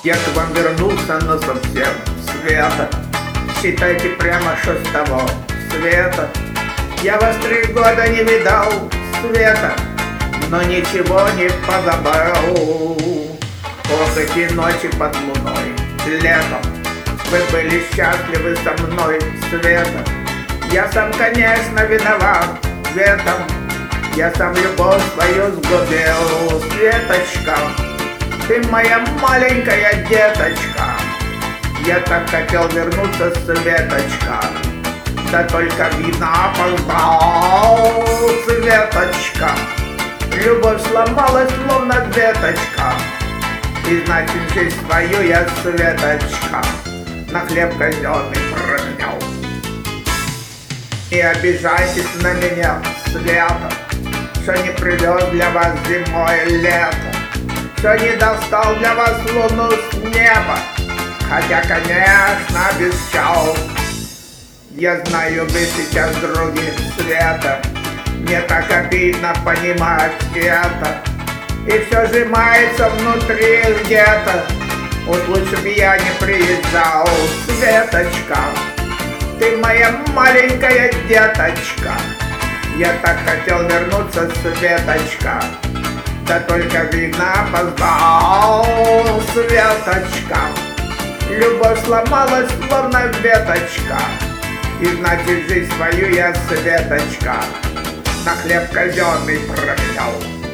Я к вам вернулся насовсем, Света. Считайте прямо, что с того света. Я вас 3 года не видал, Света, но ничего не позабыл. Ох, эти ночи под луной, летом, вы были счастливы со мной, Света. Я сам, конечно, виноват в этом. Я сам любовь свою сгубил, Светочка. Ты моя маленькая деточка. Я так хотел вернуться, Светочка, да только видно опоздал, Светочка. Любовь сломалась, словно веточка, и значит жизнь свою я, Светочка, на хлеб казенный променял. И обижайтесь на меня, Света, что не привез для вас зимой лето, что не достал для вас луну с неба, хотя, конечно, обещал. Я знаю, вы сейчас другим, Света, мне так обидно понимать это, и все сжимается внутри где-то. Уж лучше бы я не приезжал, Светочка. Ты моя маленькая деточка. Я так хотел вернуться, Светочка, да только видно опоздал, Светочка. Любовь сломалась, словно веточка, и значит жизнь свою я, Светочка, на хлеб казенный променял.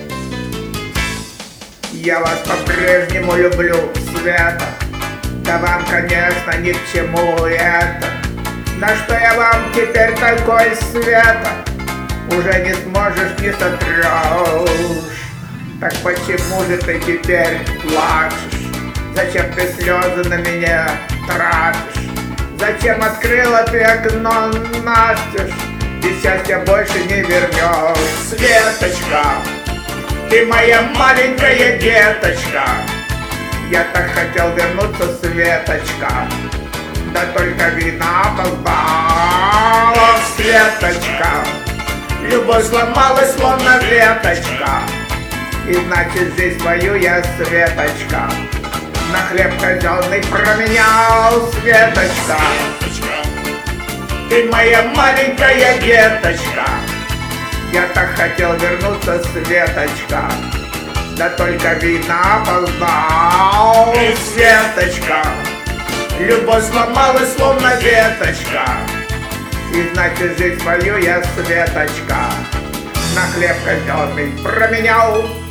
Я вас по-прежнему люблю, Света, да вам, конечно, ни к чему это. На что я вам теперь такой, Света, уже не сможешь, не сотрешь. Так почему же ты теперь плачешь? Зачем ты слезы на меня тратишь? Зачем открыла ты окно настежь? И счастья больше не вернешь, Светочка. Ты моя маленькая деточка. Я так хотел вернуться, Светочка, да только видно опоздала, Светочка. Любовь сломалась, словно веточка, и значит жизнь свою я, Светочка, на хлеб казенный променял, Светочка. Ты моя маленькая деточка. Я так хотел вернуться, Светочка, да только видно опоздал, Светочка. Любовь сломалась, словно веточка, и значит жизнь свою я, Светочка, на хлеб казенный променял.